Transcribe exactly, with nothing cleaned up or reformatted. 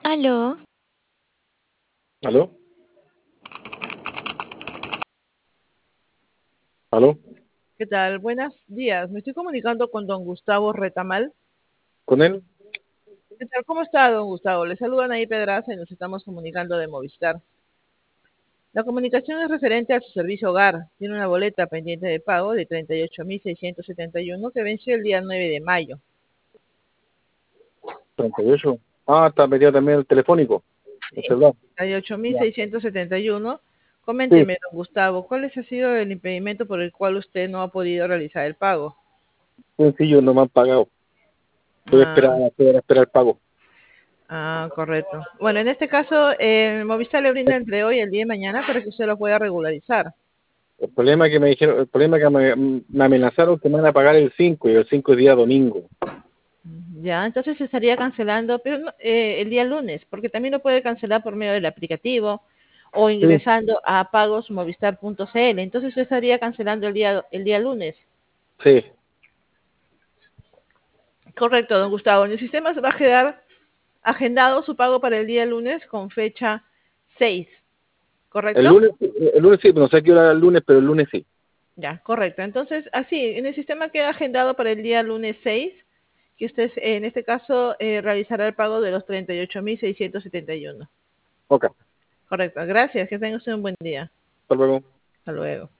Aló. ¿Aló? ¿Aló? ¿Qué tal? Buenos días. Me estoy comunicando con don Gustavo Retamal. ¿Con él? ¿Qué tal? ¿Cómo está, don Gustavo? Le saludan ahí Pedraza y nos estamos comunicando de Movistar. La comunicación es referente a su servicio hogar. Tiene una boleta pendiente de pago de treinta y ocho mil seiscientos setenta y uno que venció el día nueve de mayo. treinta y ocho. Ah, está metido también el telefónico, el Sí, celular. treinta y ocho mil Ya. seiscientos setenta y uno. Sí, Coménteme, don Gustavo, ¿cuál ha sido el impedimento por el cual usted no ha podido realizar el pago? sencillo, no me han pagado. Estoy Ah, esperando, estoy a esperar el pago. Ah, correcto. Bueno, en este caso, eh, Movistar le brinda entre hoy y el día de mañana para que usted lo pueda regularizar. El problema es que me dijeron, el problema es que me, me amenazaron que me van a pagar el cinco y el cinco es día domingo. Ya, entonces se estaría cancelando, pero no- eh, el día lunes, porque también lo puede cancelar por medio del aplicativo o Sí, ingresando a pagosmovistar.cl. Entonces usted estaría cancelando el día, el día lunes. sí. Correcto, don Gustavo. En el sistema se va a quedar agendado su pago para el día lunes con fecha seis, El ¿correcto? lunes, el lunes sí, no sé a qué hora el lunes, pero el lunes sí. Ya, correcto. Entonces, así, en el sistema queda agendado para el día lunes seis, que usted, eh, en este caso, eh, realizará el pago de los treinta y ocho mil seiscientos setenta y uno. Ok, Correcto. Gracias. Que tenga usted un buen día. hasta luego. Hasta luego.